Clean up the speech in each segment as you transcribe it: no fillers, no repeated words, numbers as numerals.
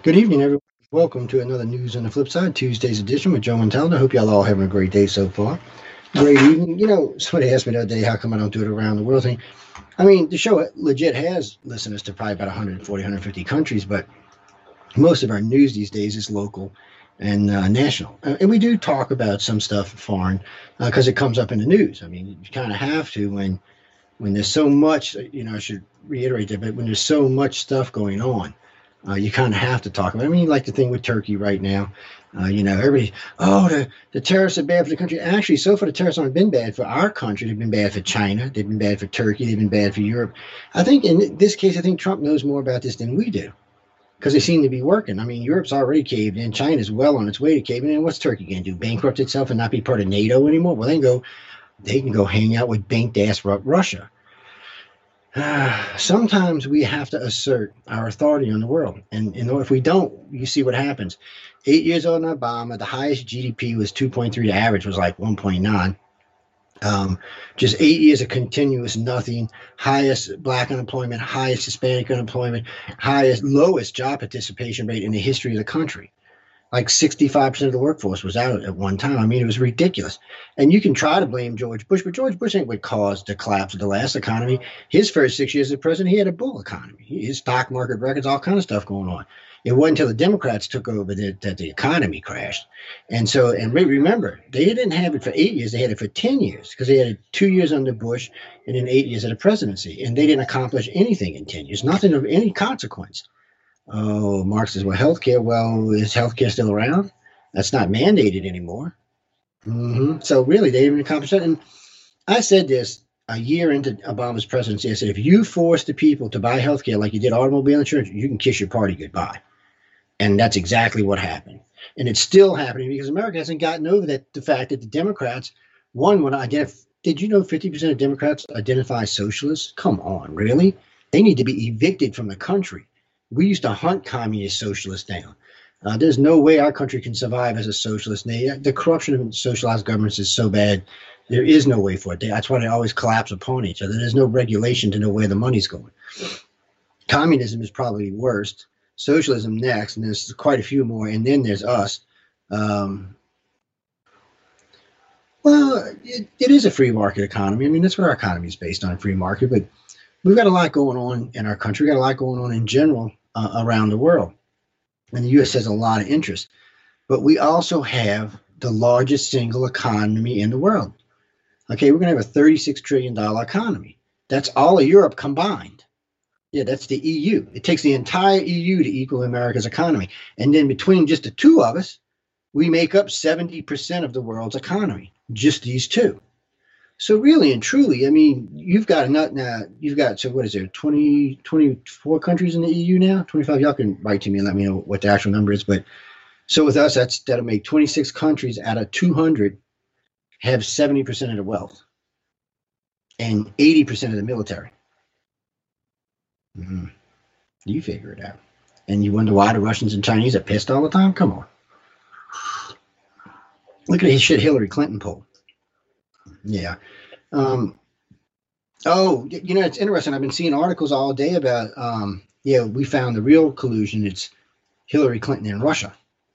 Good evening, everyone. Welcome to another News on the Flip Side, Tuesday's edition with Joe Montaldo. Hope y'all all having a great day so far. Great evening. Somebody asked me the other day how come I don't do it around the world thing. I mean, the show legit has listeners to probably about 140, 150 countries, but most of our news these days is local and national. And we do talk about some stuff foreign because it comes up in the news. I mean, you kind of have to when there's so much, I should reiterate that, but when there's so much stuff going on, you kind of have to talk about it. I mean, like the thing with Turkey right now. Everybody, oh, the terrorists are bad for the country. Actually, so far, the terrorists aren't been bad for our country. They've been bad for China. They've been bad for Turkey. They've been bad for Europe. I think in this case, I think Trump knows more about this than we do because they seem to be working. I mean, Europe's already caved in. China's well on its way to caving in. What's Turkey going to do? Bankrupt itself and not be part of NATO anymore? Well, they can go hang out with banked ass Russia. Sometimes we have to assert our authority on the world. And if we don't, you see what happens. 8 years under Obama, the highest GDP was 2.3. The average was like 1.9. Just 8 years of continuous nothing. Highest black unemployment, highest Hispanic unemployment, lowest job participation rate in the history of the country. Like 65% of the workforce was out at one time. I mean, it was ridiculous. And you can try to blame George Bush, but George Bush ain't what caused the collapse of the last economy. His first 6 years as president, he had a bull economy. His stock market records, all kind of stuff going on. It wasn't until the Democrats took over that the economy crashed. And remember, they didn't have it for 8 years. They had it for 10 years because they had it 2 years under Bush and then 8 years of the presidency. And they didn't accomplish anything in 10 years, nothing of any consequence. Oh, Mark says, well, healthcare. Well, is healthcare still around? That's not mandated anymore. So really, they didn't accomplish that. And I said this a year into Obama's presidency. I said, if you force the people to buy healthcare like you did automobile insurance, you can kiss your party goodbye. And that's exactly what happened. And it's still happening because America hasn't gotten over the fact that the Democrats, did you know 50% of Democrats identify socialists? Come on, really? They need to be evicted from the country. We used to hunt communist socialists down. There's no way our country can survive as a socialist nation. The corruption of socialized governments is so bad, there is no way for it. That's why they always collapse upon each other. There's no regulation to know where the money's going. Communism is probably worst. Socialism next, and there's quite a few more. And then there's us. Well, it is a free market economy. I mean, that's what our economy is based on, free market. But we've got a lot going on in our country. We've got a lot going on in general around the world. And the U.S. has a lot of interest. But we also have the largest single economy in the world. Okay, we're going to have a $36 trillion economy. That's all of Europe combined. Yeah, that's the EU. It takes the entire EU to equal America's economy. And then between just the two of us, we make up 70% of the world's economy, just these two. So really and truly, I mean, you've got, so what is there, 24 countries in the EU now? 25, y'all can write to me and let me know what the actual number is. But so with us, that'll make 26 countries out of 200 have 70% of the wealth and 80% of the military. You figure it out. And you wonder why the Russians and Chinese are pissed all the time? Come on. Look at his shit Hillary Clinton poll. Yeah. It's interesting. I've been seeing articles all day about, we found the real collusion. It's Hillary Clinton and Russia.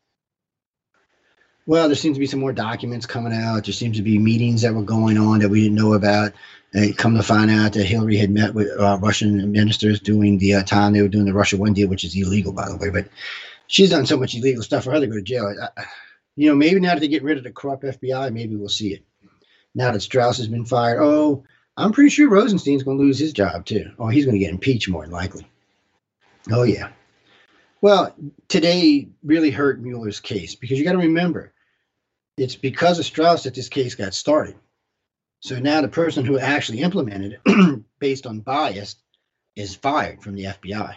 Well, there seems to be some more documents coming out. There seems to be meetings that were going on that we didn't know about. Come to find out that Hillary had met with Russian ministers during the time they were doing the Russia One deal, which is illegal, by the way. But she's done so much illegal stuff for her to go to jail. Maybe now that they get rid of the corrupt FBI, maybe we'll see it. Now that Strauss has been fired, I'm pretty sure Rosenstein's going to lose his job too. Oh, he's going to get impeached more than likely. Oh, yeah. Well, today really hurt Mueller's case because you got to remember, it's because of Strauss that this case got started. So now the person who actually implemented it based on bias is fired from the FBI.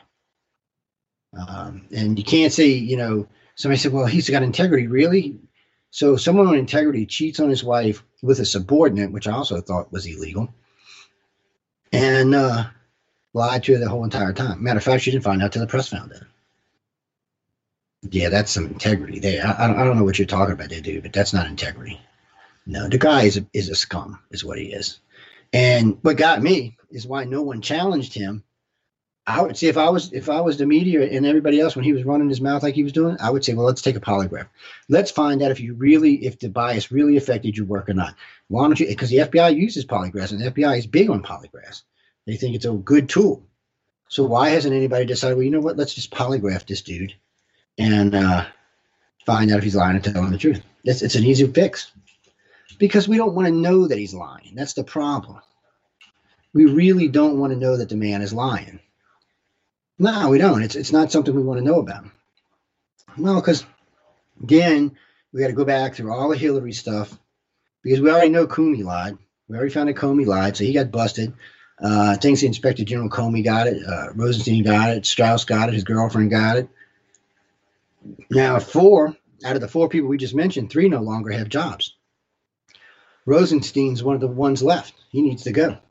And you can't say, somebody said, well, he's got integrity. Really? So someone with integrity cheats on his wife with a subordinate, which I also thought was illegal, and lied to her the whole entire time. Matter of fact, she didn't find out till the press found out. Yeah, that's some integrity there. I don't know what you're talking about there, dude, but that's not integrity. No, the guy is a scum, is what he is. And what got me is why no one challenged him I would see if I was the media and everybody else when he was running his mouth like he was doing, I would say, well, let's take a polygraph. Let's find out if the bias really affected your work or not. Why don't you? Because the FBI uses polygraphs, and the FBI is big on polygraphs. They think it's a good tool. So why hasn't anybody decided? Well, you know what? Let's just polygraph this dude and find out if he's lying or telling the truth. It's an easy fix because we don't want to know that he's lying. That's the problem. We really don't want to know that the man is lying. No, we don't. It's not something we want to know about. Well, because again, we got to go back through all the Hillary stuff because we already know Comey lied. We already found that Comey lied, so he got busted. Thanks to Inspector General Comey got it. Rosenstein got it. Strauss got it. His girlfriend got it. Now, 4 out of the 4 people we just mentioned, 3 no longer have jobs. Rosenstein's one of the ones left. He needs to go.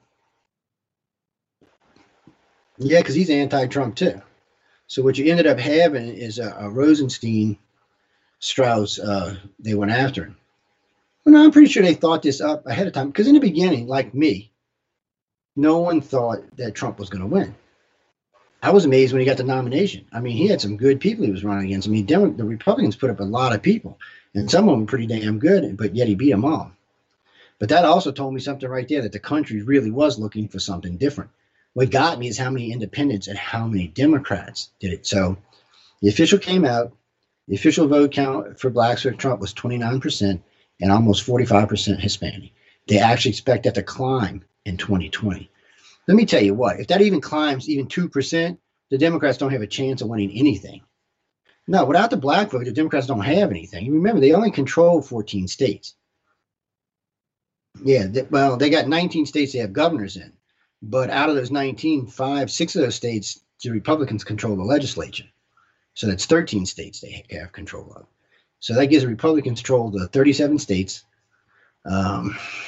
Yeah, because he's anti-Trump too. So what you ended up having is a Rosenstein, Strauss. They went after him. Well, no, I'm pretty sure they thought this up ahead of time. Because in the beginning, like me, no one thought that Trump was going to win. I was amazed when he got the nomination. I mean, he had some good people he was running against. I mean, the Republicans put up a lot of people, and some of them were pretty damn good, but yet he beat them all. But that also told me something right there, that the country really was looking for something different. What got me is how many independents and how many Democrats did it. So the official came out. The official vote count for blacks for Trump was 29% and almost 45% Hispanic. They actually expect that to climb in 2020. Let me tell you what, if that even climbs even 2%, the Democrats don't have a chance of winning anything. No, without the black vote, the Democrats don't have anything. Remember, they only control 14 states. Yeah, they got 19 states they have governors in. But out of those 19, 6 of those states, the Republicans control the legislature. So that's 13 states they have control of. So that gives the Republicans control of the 37 states. I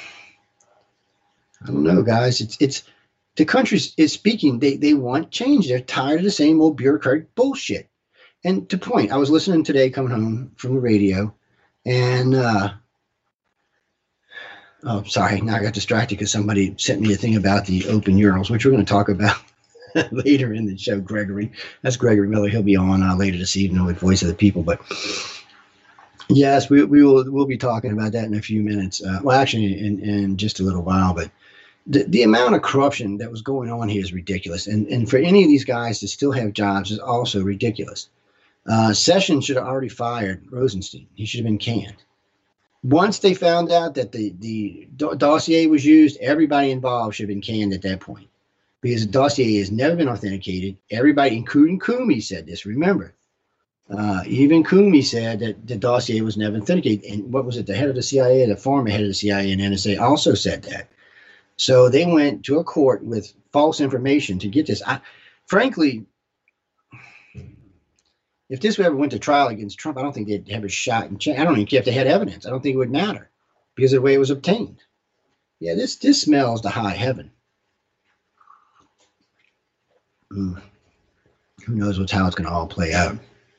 don't know, guys. It's the country is speaking. They want change. They're tired of the same old bureaucratic bullshit. And to point, I was listening today coming home from the radio, and oh, sorry, now I got distracted because somebody sent me a thing about the open urinals, which we're going to talk about later in the show. Gregory, that's Gregory Miller. He'll be on later this evening with Voice of the People. But yes, we'll be talking about that in a few minutes. Well, actually, in just a little while. But the amount of corruption that was going on here is ridiculous, and for any of these guys to still have jobs is also ridiculous. Sessions should have already fired Rosenstein. He should have been canned. Once they found out that the dossier was used, everybody involved should have been canned at that point, because the dossier has never been authenticated. Everybody, including Comey, said this. Remember, even Comey said that the dossier was never authenticated. And what was it? The head of the CIA, the former head of the CIA and NSA also said that. So they went to a court with false information to get this. Frankly, if this ever went to trial against Trump, I don't think they'd have a shot. I don't even care if they had evidence. I don't think it would matter because of the way it was obtained. Yeah, this smells to high heaven. Who knows how it's going to all play out?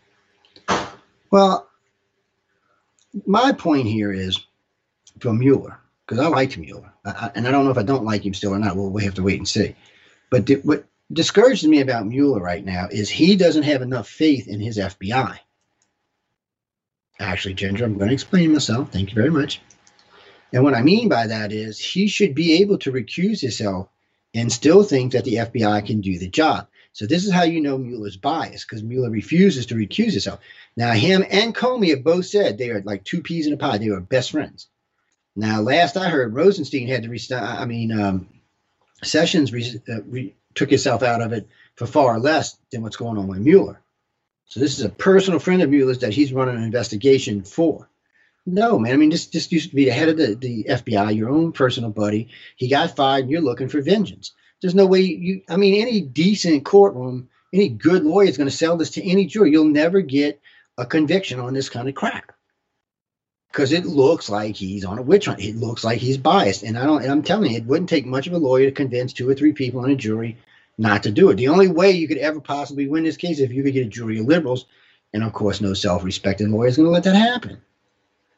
Well, my point here is from Mueller, because I liked Mueller, and I don't know if I don't like him still or not. Well, we have to wait and see. But what discourages me about Mueller right now is he doesn't have enough faith in his FBI. Actually, Ginger, I'm going to explain myself. Thank you very much. And what I mean by that is he should be able to recuse himself and still think that the FBI can do the job. So this is how you know Mueller's biased, because Mueller refuses to recuse himself. Now, him and Comey have both said they are like two peas in a pod. They were best friends. Now, last I heard, Rosenstein had to resign. Sessions took himself out of it for far less than what's going on with Mueller. So this is a personal friend of Mueller's that he's running an investigation for. No, man. I mean, this used to be the head of the FBI, your own personal buddy. He got fired, and you're looking for vengeance. There's no way any decent courtroom, any good lawyer is going to sell this to any jury. You'll never get a conviction on this kind of crap because it looks like he's on a witch hunt. It looks like he's biased, and I'm telling you, it wouldn't take much of a lawyer to convince 2 or 3 people on a jury not to do it. The only way you could ever possibly win this case is if you could get a jury of liberals, and of course, no self-respecting lawyer is going to let that happen.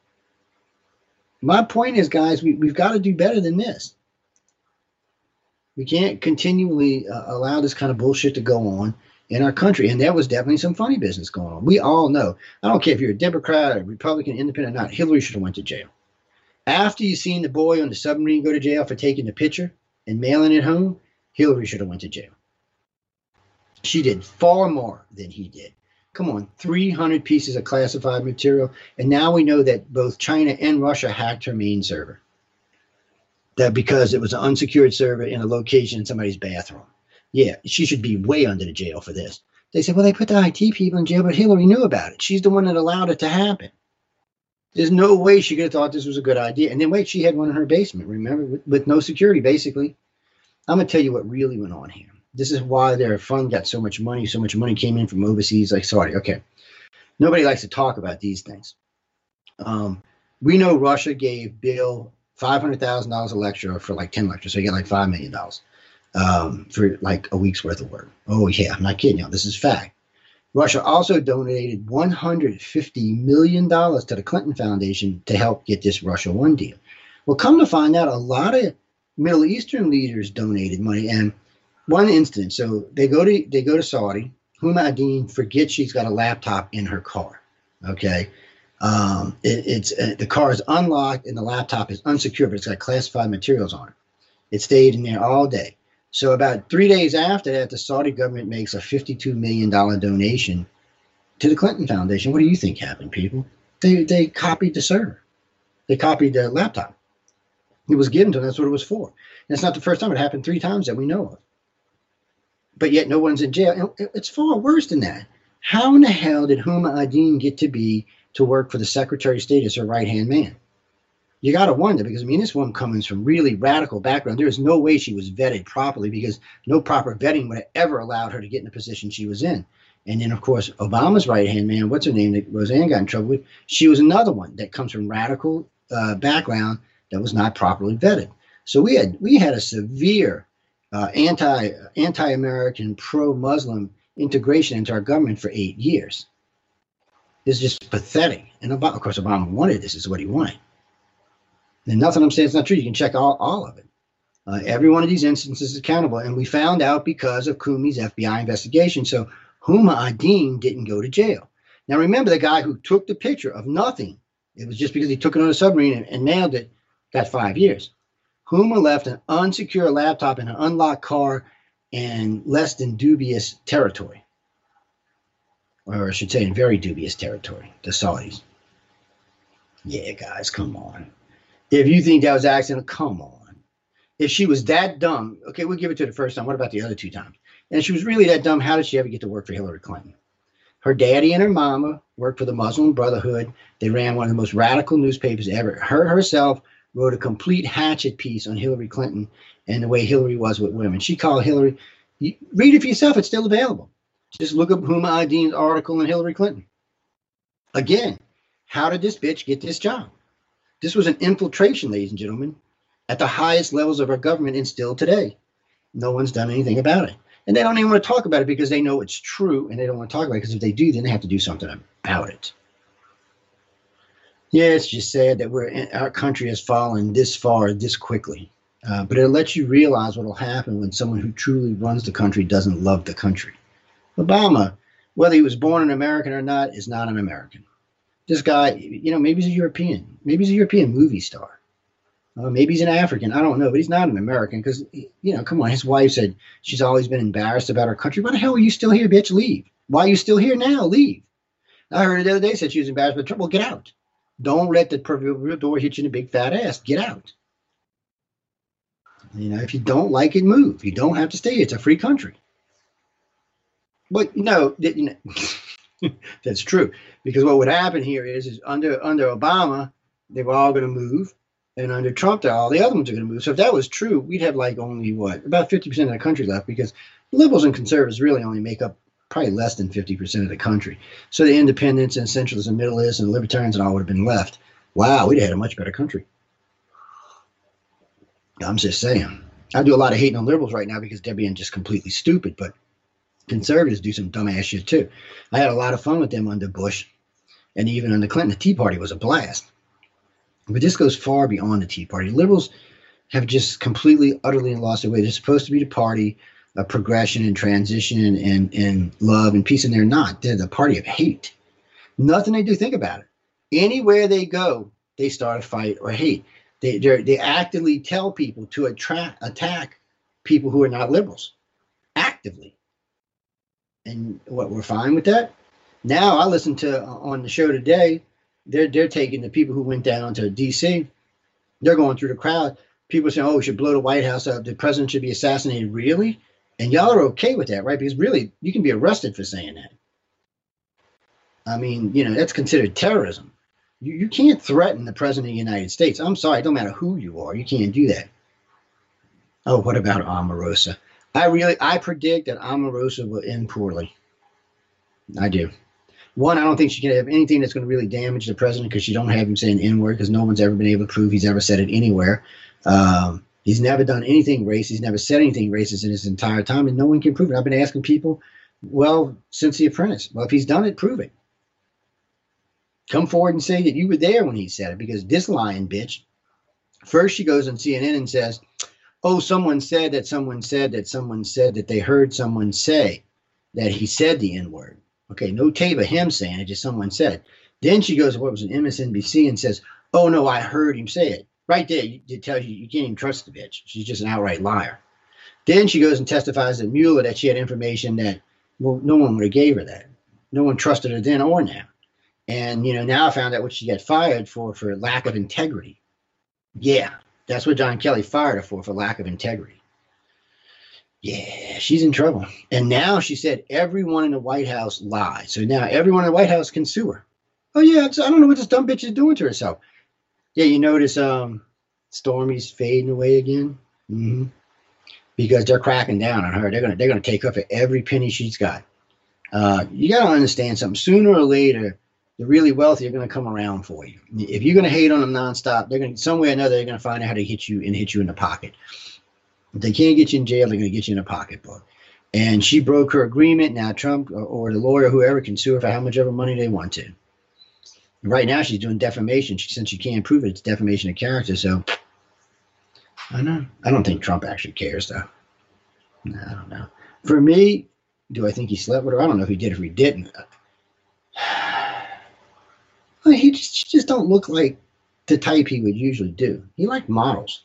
My point is, guys, we've got to do better than this. We can't continually allow this kind of bullshit to go on in our country. And there was definitely some funny business going on. We all know. I don't care if you're a Democrat, or Republican, Independent or not. Hillary should have went to jail. After you seen the boy on the submarine go to jail for taking the picture and mailing it home, Hillary should have went to jail. She did far more than he did. Come on, 300 pieces of classified material. And now we know that both China and Russia hacked her main server. That because it was an unsecured server in a location in somebody's bathroom. Yeah, she should be way under the jail for this. They said, well, they put the IT people in jail, but Hillary knew about it. She's the one that allowed it to happen. There's no way she could have thought this was a good idea. And then wait, she had one in her basement, remember, with no security, basically. I'm going to tell you what really went on here. This is why their fund got so much money. So much money came in from overseas, like Saudi. Okay. Nobody likes to talk about these things. We know Russia gave Bill $500,000 a lecture for like 10 lectures. So you get like $5 million for like a week's worth of work. Oh, yeah. I'm not kidding you. This is fact. Russia also donated $150 million to the Clinton Foundation to help get this Russia One deal. Well, come to find out, a lot of Middle Eastern leaders donated money. And one instance, so they go to Saudi. Huma Abedin forgets she's got a laptop in her car. Okay, the car is unlocked and the laptop is unsecured, but it's got classified materials on it. It stayed in there all day. So about 3 days after that, the Saudi government makes a $52 million donation to the Clinton Foundation. What do you think happened, people? They copied the server. They copied the laptop. It was given to them. That's what it was for. And it's not the first time. It happened 3 times that we know of. But yet no one's in jail. It's far worse than that. How in the hell did Huma Abedin get to work for the Secretary of State as her right-hand man? You got to wonder, because, I mean, this woman comes from really radical background. There is no way she was vetted properly, because no proper vetting would have ever allowed her to get in the position she was in. And then, of course, Obama's right-hand man, what's her name, that Roseanne got in trouble with, she was another one that comes from radical background that was not properly vetted. So we had a severe anti-American, pro-Muslim integration into our government for 8 years. It's just pathetic. And of course, Obama wanted this. Is what he wanted. And nothing I'm saying is not true. You can check all of it. Every one of these instances is accountable. And we found out because of Comey's FBI investigation. So Huma Abedin didn't go to jail. Now, remember, the guy who took the picture of nothing, it was just because he took it on a submarine and mailed it, got 5 years. Huma left an unsecured laptop in an unlocked car in less than dubious territory. Or I should say in very dubious territory, the Saudis. Yeah, guys, come on. If you think that was an accident, come on. If she was that dumb, okay, we'll give it to her the first time. What about the other 2 times? And if she was really that dumb, how did she ever get to work for Hillary Clinton? Her daddy and her mama worked for the Muslim Brotherhood. They ran one of the most radical newspapers ever. Her herself wrote a complete hatchet piece on Hillary Clinton and the way Hillary was with women. She called Hillary, read it for yourself, it's still available. Just look up Huma Abedin's article on Hillary Clinton. Again, how did this bitch get this job? This was an infiltration, ladies and gentlemen, at the highest levels of our government and still today. No one's done anything about it. And they don't even want to talk about it because they know it's true and they don't want to talk about it, because if they do, then they have to do something about it. Yeah, it's just sad that our country has fallen this far, this quickly. But it'll let you realize what will happen when someone who truly runs the country doesn't love the country. Obama, whether he was born an American or not, is not an American. This guy, maybe he's a European. Maybe he's a European movie star. Maybe he's an African. I don't know, but he's not an American because, come on. His wife said she's always been embarrassed about her country. Why the hell are you still here, bitch? Leave. Why are you still here now? Leave. I heard her the other day said she was embarrassed about trouble. Well, get out. Don't let the proverbial door hit you in the big fat ass. Get out. If you don't like it, move. You don't have to stay. It's a free country. But that's true, because what would happen here is under Obama, they were all going to move, and under Trump, all the other ones are going to move. So if that was true, we'd have like only about 50% of the country left, because liberals and conservatives really only make up probably less than 50% of the country. So the independents and centralists and middleists and libertarians and all would have been left. Wow, we'd have had a much better country. I'm just saying. I do a lot of hating on liberals right now because they're being just completely stupid, but conservatives do some dumbass shit too. I had a lot of fun with them under Bush and even under Clinton. The Tea Party was a blast. But this goes far beyond the Tea Party. Liberals, have just completely, utterly lost their way. They're supposed to be the party of progression and transition and love and peace, and they're not. They're the party of hate. Nothing they do, think about it. Anywhere they go, they start a fight or hate. They actively tell people to attack people who are not liberals, actively. And what, we're fine with that? Now I listened to on the show today, they're taking the people who went down to D.C. They're going through the crowd. People saying, "Oh, we should blow the White House up. The president should be assassinated." Really? And y'all are okay with that, right? Because really, you can be arrested for saying that. I mean, that's considered terrorism. You can't threaten the president of the United States. I'm sorry, it don't matter who you are. You can't do that. Oh, what about Omarosa? I predict that Omarosa will end poorly. I do. One, I don't think she can have anything that's going to really damage the president because she don't have him saying N-word because no one's ever been able to prove he's ever said it anywhere. He's never done anything racist. He's never said anything racist in his entire time, and no one can prove it. I've been asking people, well, since The Apprentice. Well, if he's done it, prove it. Come forward and say that you were there when he said it, because this lying bitch, first she goes on CNN and says, "Oh, someone said that someone said that someone said that they heard someone say that he said the N-word." Okay, no tape of him saying it, just someone said it. Then she goes to what was an MSNBC and says, "Oh, no, I heard him say it." Right there, it tells you you can't even trust the bitch. She's just an outright liar. Then she goes and testifies at Mueller that she had information that, well, no one would have gave her that. No one trusted her then or now. And, now I found out what she got fired for lack of integrity. Yeah, that's what John Kelly fired her for lack of integrity. Yeah, she's in trouble. And now she said everyone in the White House lied. So now everyone in the White House can sue her. Oh, yeah, I don't know what this dumb bitch is doing to herself. Yeah, you notice Stormy's fading away again? Mm-hmm. Because they're cracking down on her. They're gonna take her for every penny she's got. You got to understand something. Sooner or later, the really wealthy are going to come around for you. If you're going to hate on them nonstop, they're going to, some way or another, they're going to find out how to hit you in the pocket. If they can't get you in jail, they're going to get you in a pocketbook. And she broke her agreement. Now Trump or the lawyer, whoever, can sue her for how much ever money they want to. Right now, she's doing defamation. Since she can't prove it, it's defamation of character. So, I know. I don't think Trump actually cares, though. No, I don't know. For me, do I think he slept with her? I don't know if he did, if he didn't. He just don't look like the type he would usually do. He liked models.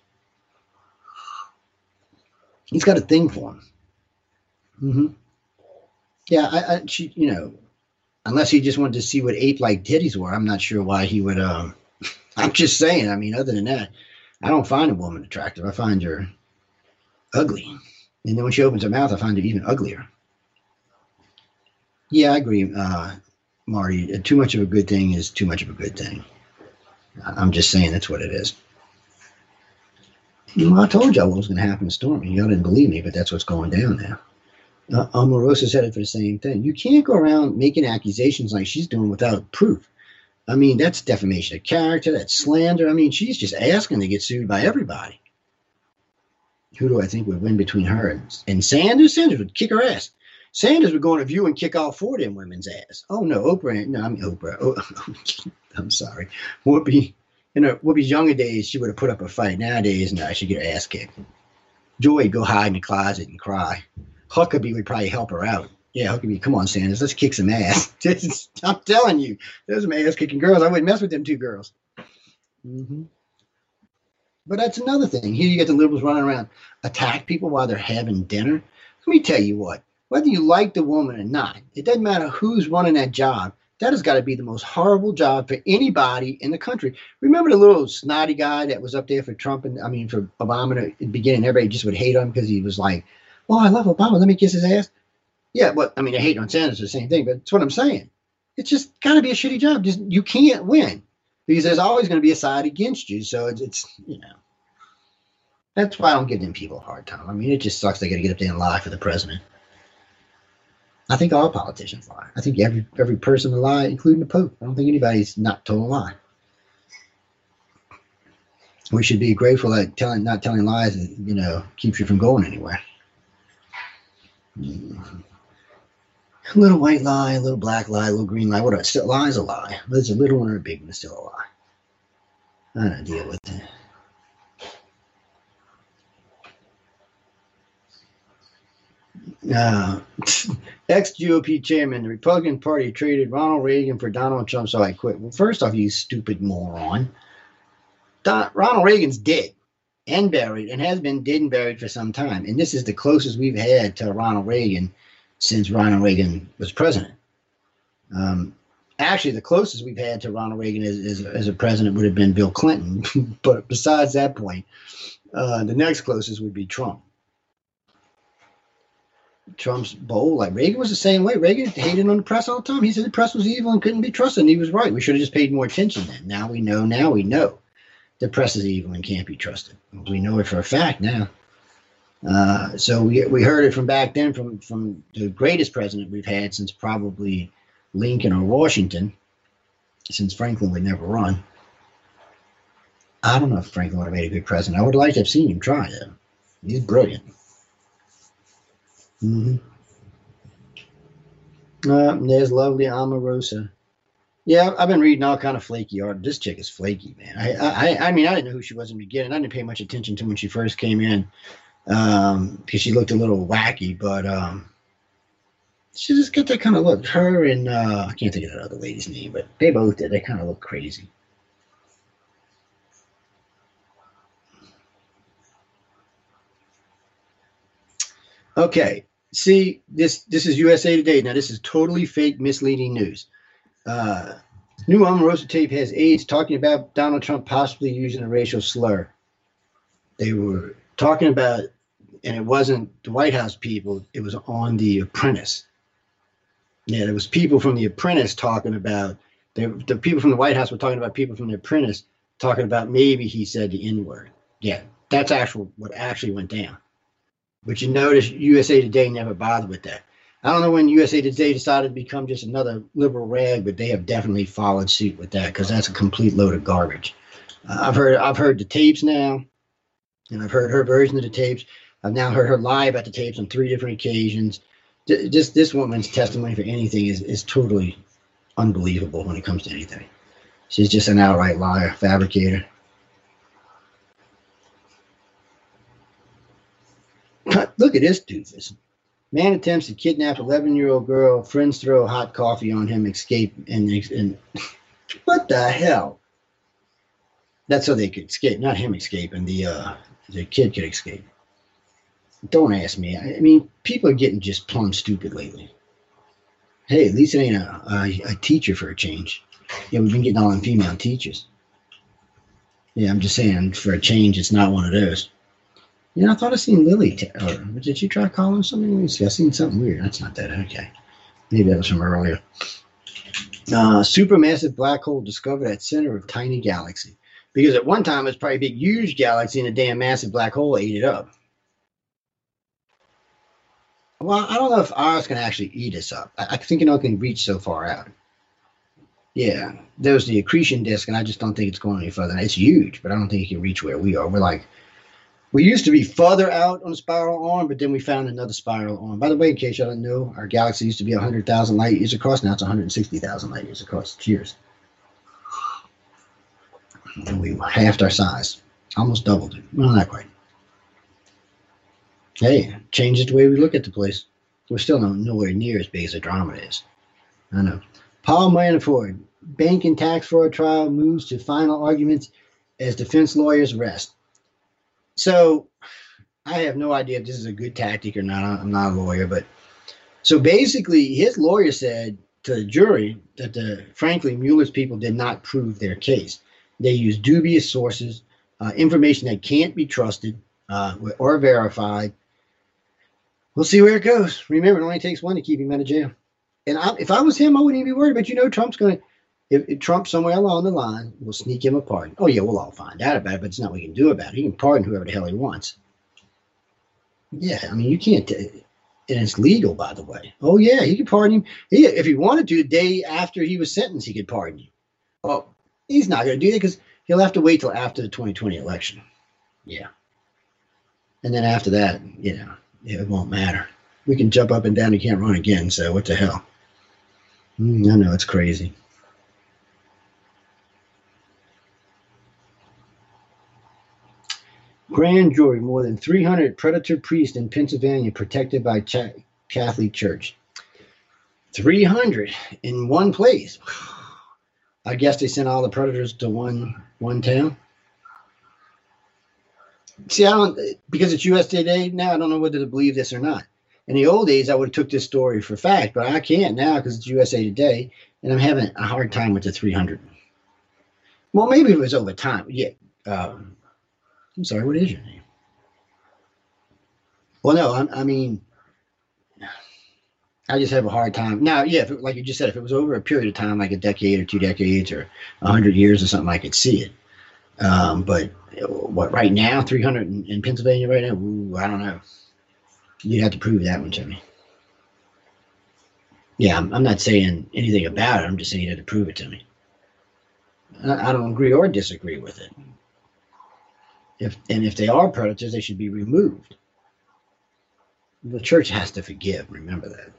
He's got a thing for him. Mm-hmm. Yeah, she, unless he just wanted to see what ape-like titties were, I'm not sure why he would. I'm just saying. I mean, other than that, I don't find a woman attractive. I find her ugly. And then when she opens her mouth, I find her even uglier. Yeah, I agree, Marty. Too much of a good thing is too much of a good thing. I'm just saying that's what it is. Well, I told y'all what was going to happen to Stormy. Y'all didn't believe me, but that's what's going down now. Omarosa's headed for the same thing. You can't go around making accusations like she's doing without proof. I mean, that's defamation of character. That's slander. I mean, she's just asking to get sued by everybody. Who do I think would win between her and Sanders? Sanders would kick her ass. Sanders would go on a View and kick all four of them women's ass. Oh, no, Oprah. No, I mean, Oprah. Oh, I'm sorry. Whoopi. In Whoopi's younger days, she would have put up a fight. Nowadays, no, she'd get her ass kicked. Joy would go hide in the closet and cry. Huckabee would probably help her out. Yeah, Huckabee, come on, Sanders, let's kick some ass. I'm telling you, there's some ass-kicking girls. I wouldn't mess with them two girls. Mm-hmm. But that's another thing. Here you get the liberals running around, attack people while they're having dinner. Let me tell you what, whether you like the woman or not, it doesn't matter who's running that job. That has got to be the most horrible job for anybody in the country. Remember the little snotty guy that was up there for Trump and, for Obama in the beginning? Everybody just would hate him because he was like, "Oh, I love Obama. Let me kiss his ass." Yeah, but they hate on Sanders for the same thing. But that's what I'm saying. It's just got to be a shitty job. Just you can't win because there's always going to be a side against you. So it's that's why I don't give them people a hard time. It just sucks they got to get up there and lie for the president. I think all politicians lie. I think every person will lie, including the Pope. I don't think anybody's not told a lie. We should be grateful that not telling lies, keeps you from going anywhere. A little white lie, a little black lie, a little green lie. What still lie's a lie. Whether it's a little one or a big one, it's still a lie. I don't deal with it. Uh, Ex-GOP chairman, the Republican Party traded Ronald Reagan for Donald Trump, so I quit. Well, first off, you stupid moron. Ronald Reagan's dead and buried and has been dead and buried for some time. And this is the closest we've had to Ronald Reagan since Ronald Reagan was president. Actually, the closest we've had to Ronald Reagan as a president would have been Bill Clinton. But besides that point, the next closest would be Trump. Trump's bold. Like Reagan was the same way. Reagan hated on the press all the time. He said the press was evil and couldn't be trusted. And he was right. We should have just paid more attention then. Now we know. The press is evil and can't be trusted. We know it for a fact now. So we heard it from back then from the greatest president we've had since probably Lincoln or Washington, since Franklin would never run. I don't know if Franklin would have made a good president. I would like to have seen him try it. He's brilliant. There's lovely Omarosa. Yeah, I've been reading all kind of flaky art. This chick is flaky, man. I mean, I didn't know who she was in the beginning. I didn't pay much attention to when she first came in because she looked a little wacky, but she just got that kind of look. Her and I can't think of that other lady's name, but they both did. They kind of look crazy. Okay, see, this is USA Today. Now, this is totally fake, misleading news. New Omarosa tape has aides talking about Donald Trump possibly using a racial slur. They were talking about, and it wasn't the White House people, it was on The Apprentice. Yeah, there was people from The Apprentice talking about, the people from the White House were talking about people from The Apprentice talking about maybe he said the N-word. Yeah, that's what actually went down. But you notice USA Today never bothered with that. I don't know when USA Today decided to become just another liberal rag, but they have definitely followed suit with that because that's a complete load of garbage. I've heard the tapes now, and I've heard her version of the tapes. I've now heard her lie about the tapes on 3 different occasions. Just this woman's testimony for anything is totally unbelievable when it comes to anything. She's just an outright liar, fabricator. Look at this doofus. Man attempts to kidnap 11-year-old girl. Friends throw hot coffee on him. Escape and what the hell? That's so they could escape, not him escaping. The kid could escape. Don't ask me. I mean, people are getting just plumb stupid lately. Hey, at least it ain't a teacher for a change. Yeah, we've been getting all them female teachers. Yeah, I'm just saying, for a change, it's not one of those. You know, I thought I seen Lily. Did you try calling something? Let me see. I seen something weird. That's not that. Okay. Maybe that was from earlier. Supermassive black hole discovered at center of tiny galaxy. Because at one time it was probably a big, huge galaxy and a damn massive black hole ate it up. Well, I don't know if ours can actually eat us up. I think it can reach so far out. Yeah. There's the accretion disk, and I just don't think it's going any further. It's huge, but I don't think it can reach where we are. We used to be further out on the spiral arm, but then we found another spiral arm. By the way, in case y'all don't know, our galaxy used to be 100,000 light years across. Now it's 160,000 light years across. Cheers. And we halved our size. Almost doubled it. Well, not quite. Hey, changes the way we look at the place. We're still nowhere near as big as Andromeda is. I know. Paul Manafort, bank and tax fraud trial moves to final arguments as defense lawyers rest. So I have no idea if this is a good tactic or not. I'm not a lawyer, but so basically his lawyer said to the jury that frankly, Mueller's people did not prove their case. They used dubious sources, information that can't be trusted or verified. We'll see where it goes. Remember, it only takes one to keep him out of jail. And if I was him, I wouldn't even be worried. But Trump's going to, if Trump somewhere along the line will sneak him a pardon. Oh, yeah, we'll all find out about it, but it's not what he can do about it. He can pardon whoever the hell he wants. Yeah, I mean, you can't, and it's legal, by the way. Oh, yeah, he can pardon him. If he wanted to, the day after he was sentenced, he could pardon you. Well, he's not going to do that because he'll have to wait till after the 2020 election. Yeah. And then after that, it won't matter. We can jump up and down. He can't run again, so what the hell? I know, it's crazy. Grand jury, more than 300 predator priests in Pennsylvania protected by Catholic Church. 300 in one place. I guess they sent all the predators to one town. See, I don't, because it's USA Today now, I don't know whether to believe this or not. In the old days, I would have took this story for fact, but I can't now because it's USA Today, and I'm having a hard time with the 300. Well, maybe it was over time. Yeah. I'm sorry, what is your name? Well, no, I mean, I just have a hard time. Now, yeah, like you just said, if it was over a period of time, like a decade or 2 decades or 100 years or something, I could see it. But what, right now, 300 in Pennsylvania right now? Ooh, I don't know. You'd have to prove that one to me. Yeah, I'm not saying anything about it. I'm just saying you'd have to prove it to me. I don't agree or disagree with it. If they are predators, they should be removed. The church has to forgive. Remember that.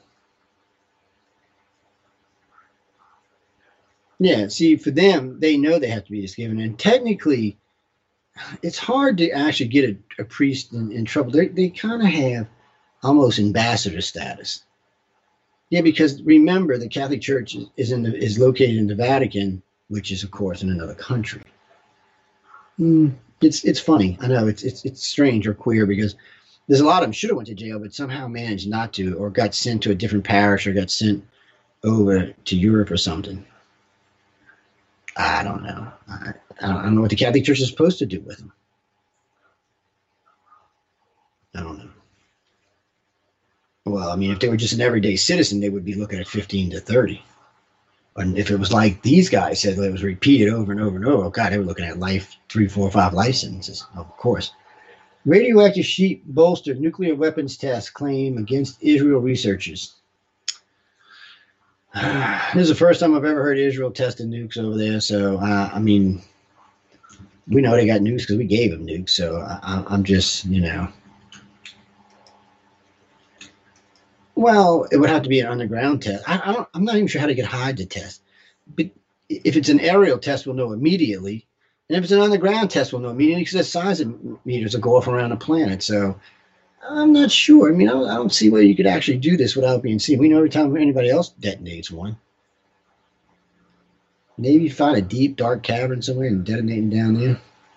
Yeah, see, for them, they know they have to be forgiven. And technically, it's hard to actually get a priest in trouble. They kind of have almost ambassador status. Yeah, because remember, the Catholic Church is located in the Vatican, which is, of course, in another country. It's funny. I know it's strange or queer because there's a lot of them should have went to jail, but somehow managed not to, or got sent to a different parish, or got sent over to Europe or something. I don't know. I don't know what the Catholic Church is supposed to do with them. I don't know. Well, I mean, if they were just an everyday citizen, they would be looking at 15 to 30. And if it was like these guys said, it was repeated over and over and over, oh God, they were looking at life, 3, 4, 5 life sentences, of course. Radioactive sheep bolstered nuclear weapons test claim against Israel researchers. This is the first time I've ever heard Israel tested nukes over there. So, I mean, we know they got nukes because we gave them nukes. So I'm just, Well, it would have to be an underground test. I'm not even sure how to get high to test. But if it's an aerial test, we'll know immediately. And if it's an underground test, we'll know immediately because the size of meters will go off around the planet. So I'm not sure. I mean, I don't see where you could actually do this without being seen. We know every time anybody else detonates one. Maybe find a deep, dark cavern somewhere and detonate them down there.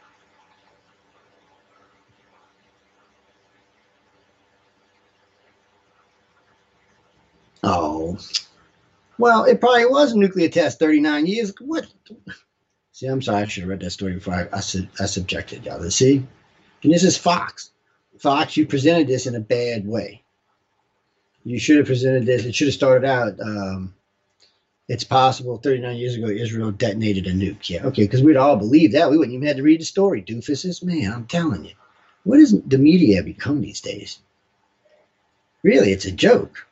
Oh, well, it probably was a nuclear test 39 years. What? See, I'm sorry. I should have read that story before I subjected y'all. See? And this is Fox. Fox, you presented this in a bad way. You should have presented this. It should have started out, it's possible 39 years ago Israel detonated a nuke. Yeah, okay, because we'd all believe that. We wouldn't even have to read the story, doofuses. Man, I'm telling you. What does the media become these days? Really, it's a joke.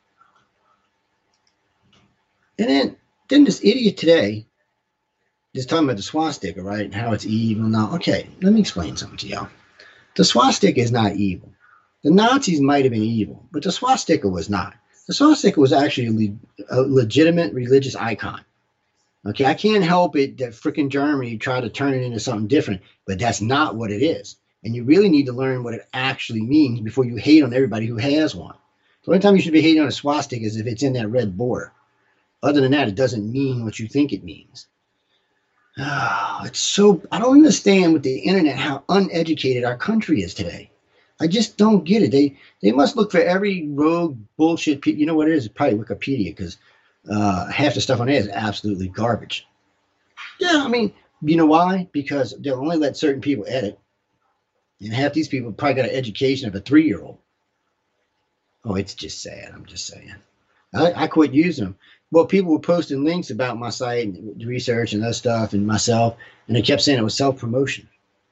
And then this idiot today is talking about the swastika, right? And how it's evil now. Okay, let me explain something to y'all. The swastika is not evil. The Nazis might have been evil, but the swastika was not. The swastika was actually a legitimate religious icon. Okay, I can't help it that frickin' Germany tried to turn it into something different, but that's not what it is. And you really need to learn what it actually means before you hate on everybody who has one. The only time you should be hating on a swastika is if it's in that red border. Other than that, it doesn't mean what you think it means. It's so, I don't understand with the internet how uneducated our country is today. I just don't get it. They must look for every rogue bullshit. You know what it is? It's probably Wikipedia because half the stuff on there is absolutely garbage. Yeah, I mean, you know why? Because they'll only let certain people edit. And half these people probably got an education of a 3-year-old. Oh, it's just sad. I'm just saying. I quit using them. Well, people were posting links about my site and the research and that stuff and myself, and they kept saying it was self-promotion.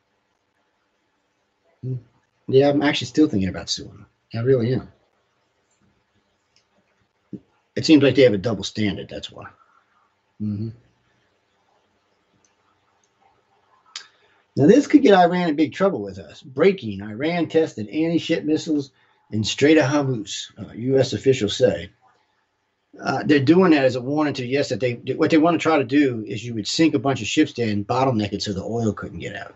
Yeah, I'm actually still thinking about suing them. I really am. It seems like they have a double standard, that's why. Mm-hmm. Now, this could get Iran in big trouble with us. Breaking, Iran tested anti-ship missiles in Strait of Hormuz, U.S. officials say. They're doing that as a warning to the U.S. that what they want to try to do is you would sink a bunch of ships there and bottleneck it so the oil couldn't get out.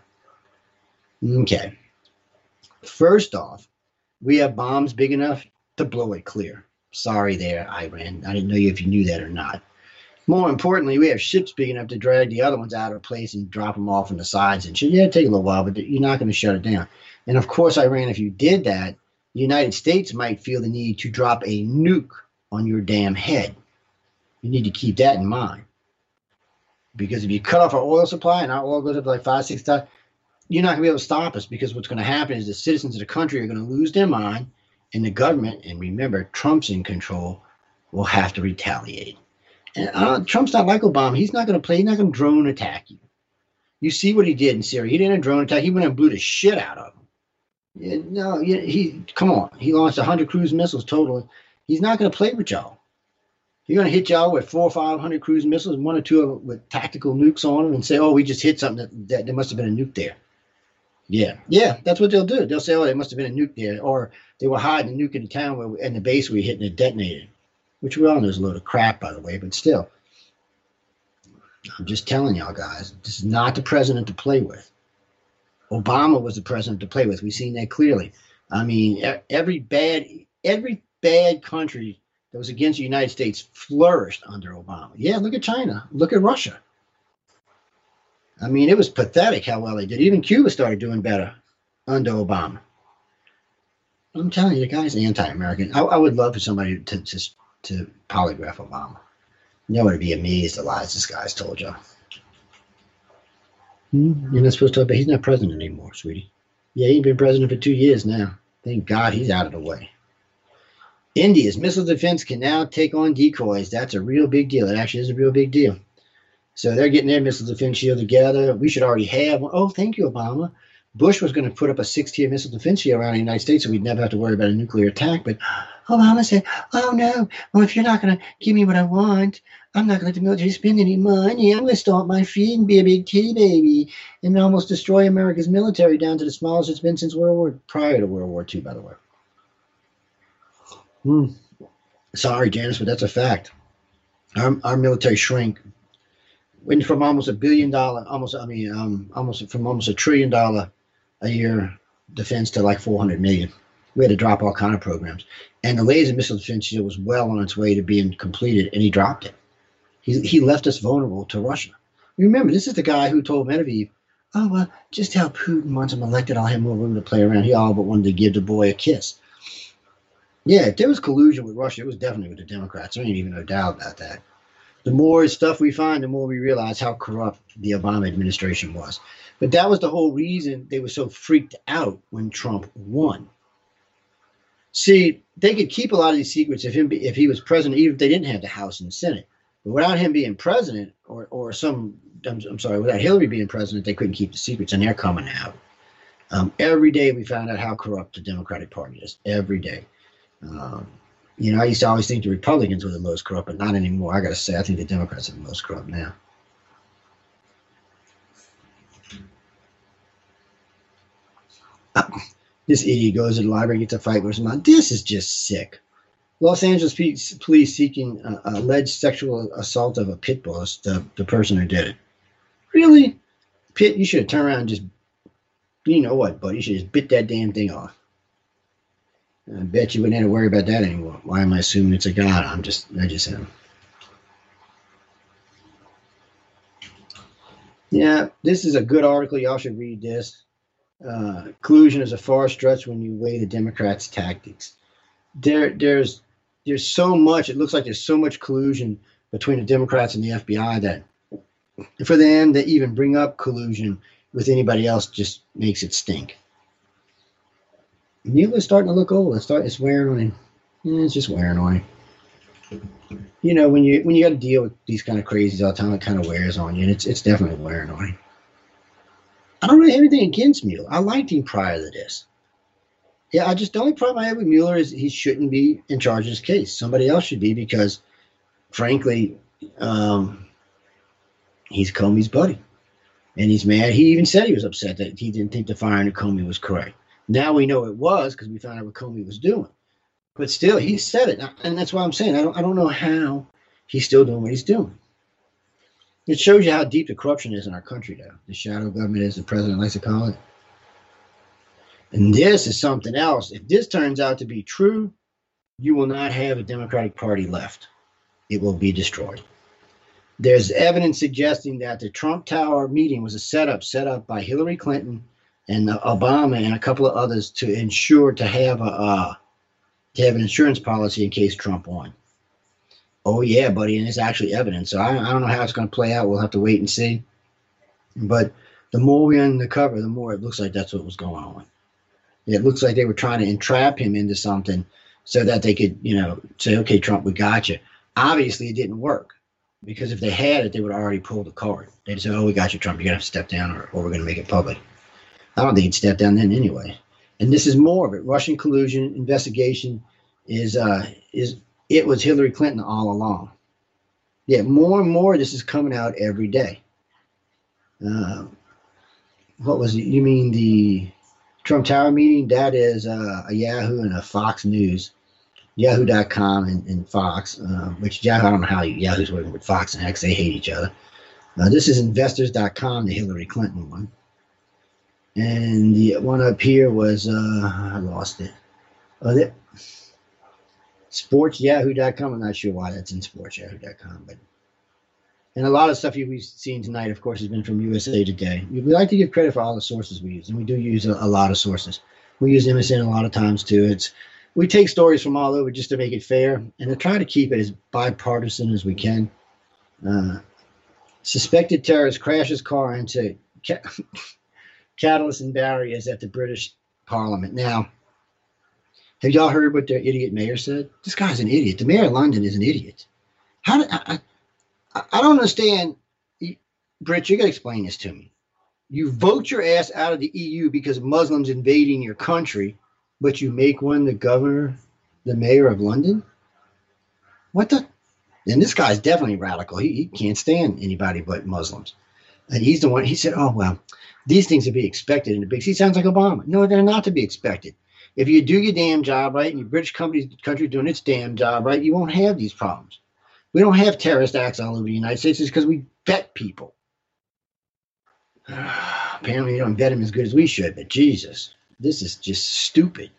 Okay. First off, we have bombs big enough to blow it clear. Sorry there, Iran. I didn't know if you knew that or not. More importantly, we have ships big enough to drag the other ones out of place and drop them off on the sides and shit. Yeah, it'd take a little while, but you're not going to shut it down. And of course, Iran, if you did that, the United States might feel the need to drop a nuke on your damn head. You need to keep that in mind. Because if you cut off our oil supply and our oil goes up to like $5, $6, you're not going to be able to stop us, because what's going to happen is the citizens of the country are going to lose their mind, and the government, and remember, Trump's in control, will have to retaliate. And Trump's not like Obama. He's not going to play. He's not going to drone attack you. You see what he did in Syria. He didn't drone attack. He went and blew the shit out of them. Yeah, no, come on. He launched 100 cruise missiles total. He's not going to play with y'all. He's going to hit y'all with 400 or 500 cruise missiles, and 1 or 2 of them with tactical nukes on them, and say, "Oh, we just hit something that there must have been a nuke there." Yeah, that's what they'll do. They'll say, "Oh, there must have been a nuke there," or they were hiding a nuke in the town in the base where we hit and it detonated. Which we all know is a load of crap, by the way, but still. I'm just telling y'all guys, this is not the president to play with. Obama was the president to play with. We've seen that clearly. I mean, every bad country that was against the United States flourished under Obama. Yeah, look at China. Look at Russia. I mean, it was pathetic how well they did. Even Cuba started doing better under Obama. I'm telling you, the guy's anti-American. I would love for somebody to polygraph Obama. You would be amazed the lies this guy's told you. You're not supposed to, but he's not president anymore, sweetie. Yeah, he's been president for 2 years now. Thank God he's out of the way. India's missile defense can now take on decoys. That's a real big deal. It actually is a real big deal. So they're getting their missile defense shield together. We should already have one. Oh, thank you, Obama. Bush was going to put up a 6-tier missile defense shield around the United States so we'd never have to worry about a nuclear attack. But Obama said, "Oh, no. Well, if you're not going to give me what I want, I'm not going to let the military spend any money. I'm going to stomp my feet and be a big titty baby and almost destroy America's military down to the smallest it's been since prior to World War II, by the way." Sorry, Janice, but that's a fact. Our military shrank. Went from almost $1 billion, almost $1 trillion a year defense to like 400 million. We had to drop all kind of programs, and the laser missile defense shield was well on its way to being completed, and he dropped it. He left us vulnerable to Russia. Remember, this is the guy who told Medvedev, "Oh, well, just tell Putin once I'm elected, I'll have more room to play around." He all but wanted to give the boy a kiss. Yeah, if there was collusion with Russia, it was definitely with the Democrats. There ain't even no doubt about that. The more stuff we find, the more we realize how corrupt the Obama administration was. But that was the whole reason they were so freaked out when Trump won. See, they could keep a lot of these secrets if he was president, even if they didn't have the House and the Senate. But without him being president, without Hillary being president, they couldn't keep the secrets, and they're coming out. Every day we found out how corrupt the Democratic Party is. Every day. I used to always think the Republicans were the most corrupt, but not anymore. I got to say, I think the Democrats are the most corrupt now. This idiot goes to the library, gets a fight with his mom. This is just sick. Los Angeles police seeking alleged sexual assault of a pit bull. The person who did it. Really? Pitt, you should have turned around and just, you know what, buddy? You should just bit that damn thing off. I bet you wouldn't have to worry about that anymore. Why am I assuming it's a god? I just am. Yeah, this is a good article. Y'all should read this. Collusion is a far stretch when you weigh the Democrats' tactics. There's so much. It looks like there's so much collusion between the Democrats and the FBI that for them to even bring up collusion with anybody else just makes it stink. Mueller's starting to look old. It's wearing on him. Yeah, it's just wearing on him. When you got to deal with these kind of crazies all the time, it kind of wears on you, and it's definitely wearing on him. I don't really have anything against Mueller. I liked him prior to this. Yeah, the only problem I have with Mueller is he shouldn't be in charge of this case. Somebody else should be, because, frankly, he's Comey's buddy, and he's mad. He even said he was upset that he didn't think the firing of Comey was correct. Now we know it was, because we found out what Comey was doing. But still, he said it, and that's why I'm saying I don't know how he's still doing what he's doing. It shows you how deep the corruption is in our country, though. The shadow government, as the president likes to call it. And this is something else. If this turns out to be true, you will not have a Democratic Party left. It will be destroyed. There's evidence suggesting that the Trump Tower meeting was a setup set up by Hillary Clinton and Obama and a couple of others to ensure to have an insurance policy in case Trump won. Oh yeah, buddy, and it's actually evidence. So I don't know how it's going to play out. We'll have to wait and see. But the more we uncover, the more it looks like that's what was going on. It looks like they were trying to entrap him into something so that they could, say, okay, Trump, we got you. Obviously, it didn't work because if they had it, they would have already pulled the card. They'd say, oh, we got you, Trump. You're going to have to step down or we're going to make it public. I don't think he'd step down then anyway. And this is more of it. Russian collusion investigation it was Hillary Clinton all along. Yeah, more and more this is coming out every day. What was it? You mean the Trump Tower meeting? That is a Yahoo and a Fox News. Yahoo.com and Fox, which Yahoo, I don't know how Yahoo's working with Fox and X. They hate each other. This is investors.com, the Hillary Clinton one. And the one up here was, I lost it. SportsYahoo.com. I'm not sure why that's in SportsYahoo.com, but and a lot of stuff we've seen tonight, of course, has been from USA Today. We like to give credit for all the sources we use, and we do use a lot of sources. We use MSN a lot of times too. We take stories from all over just to make it fair, and to try to keep it as bipartisan as we can. Suspected terrorist crashes car into catalyst and barriers at the British Parliament. Now, have y'all heard what their idiot mayor said? This guy's an idiot. The mayor of London is an idiot. I don't understand. Britt, you got to explain this to me. You vote your ass out of the EU because Muslims invading your country, but you make one the mayor of London? What the? And this guy's definitely radical. He can't stand anybody but Muslims. And he's the one, he said, oh, well, these things are to be expected in the big. He sounds like Obama. No, they're not to be expected. If you do your damn job right and your British country doing its damn job right, you won't have these problems. We don't have terrorist acts all over the United States. It's because we vet people. Apparently, we don't vet them as good as we should, but Jesus, this is just stupid.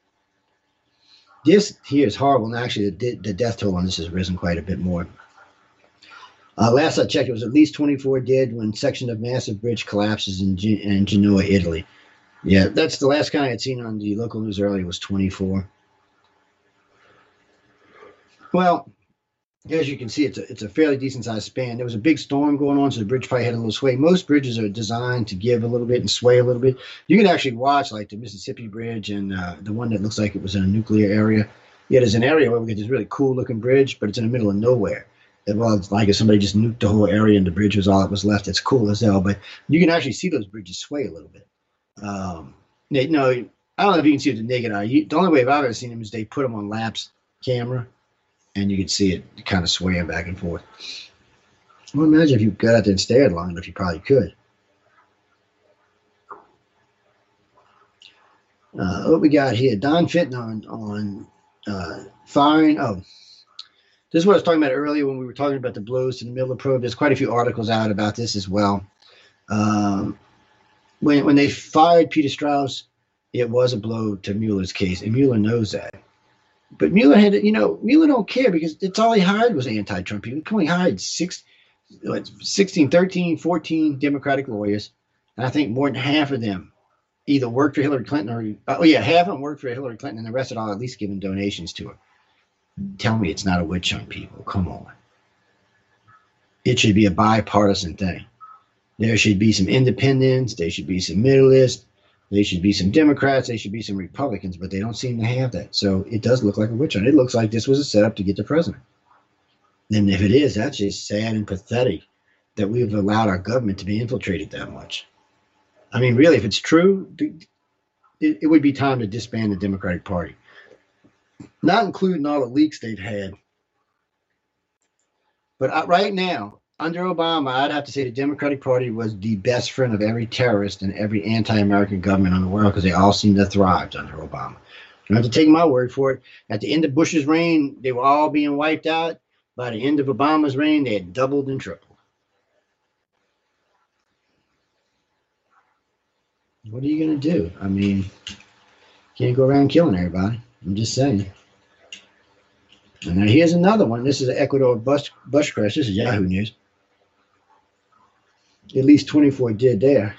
This here is horrible, and actually the death toll on this has risen quite a bit more. Last I checked, it was at least 24 dead when section of massive bridge collapses in Genoa, Italy. Yeah, that's the last guy I had seen on the local news earlier was 24. Well, as you can see, it's a fairly decent sized span. There was a big storm going on, so the bridge probably had a little sway. Most bridges are designed to give a little bit and sway a little bit. You can actually watch like the Mississippi Bridge and the one that looks like it was in a nuclear area. Yeah, there's an area where we get this really cool looking bridge, but it's in the middle of nowhere. Well, it's like if somebody just nuked the whole area and the bridge was all that was left. It's cool as hell, but you can actually see those bridges sway a little bit. No, I don't know if you can see it with the naked eye. The only way I've ever seen them is they put them on lapse camera, and you could see it kind of swaying back and forth. Well, imagine if you got out there and stared long enough, you probably could. What we got here? Don Fitton on firing. Oh, this is what I was talking about earlier when we were talking about the blows to the Mueller probe. There's quite a few articles out about this as well. When they fired Peter Strauss, it was a blow to Mueller's case, and Mueller knows that. But Mueller Mueller don't care because it's all he hired was anti-Trump people. He only hired 16, 13, 14 Democratic lawyers, and I think more than half of them either worked for Hillary Clinton or, half of them worked for Hillary Clinton, and the rest had all at least given donations to her. Tell me it's not a witch hunt, people. Come on. It should be a bipartisan thing. There should be some independents. There should be some middleists. There should be some Democrats. There should be some Republicans, but they don't seem to have that. So it does look like a witch hunt. It looks like this was a setup to get the president. And if it is, that's just sad and pathetic that we've allowed our government to be infiltrated that much. I mean, really, if it's true, it would be time to disband the Democratic Party. Not including all the leaks they've had. But right now, under Obama, I'd have to say the Democratic Party was the best friend of every terrorist and every anti-American government in the world because they all seem to thrive under Obama. You don't have to take my word for it. At the end of Bush's reign, they were all being wiped out. By the end of Obama's reign, they had doubled and tripled. What are you going to do? I mean, can't go around killing everybody. I'm just saying. And now here's another one. This is an Ecuador bus crash. This is Yahoo News. At least 24 dead there.